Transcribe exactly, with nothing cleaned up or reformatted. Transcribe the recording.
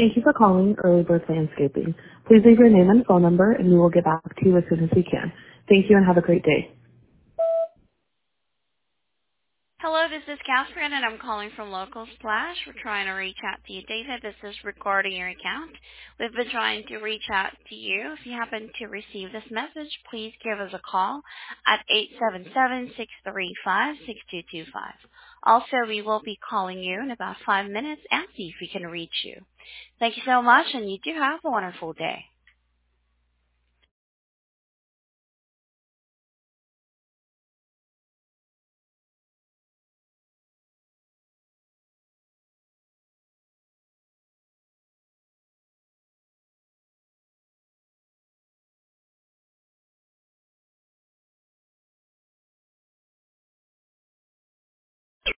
Thank you for calling Early Bird Landscaping. Please leave your name and phone number, and we will get back to you as soon as we can. Thank you and have a great day. Hello, this is Catherine, and I'm calling from Local Splash. We're trying to reach out to you, David. This is regarding your account. We've been trying to reach out to you. If you happen to receive this message, please give us a call at eight seven seven, six three five, six two two five. Also, we will be calling you in about five minutes and see if we can reach you. Thank you so much, and you do have a wonderful day.